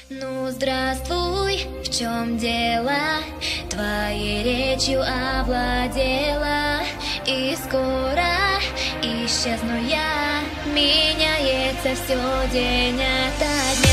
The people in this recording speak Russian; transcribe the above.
Ну, здравствуй, в чем дело? Твоей речью овладела, и скоро исчезну я. Меняется все день ото дня.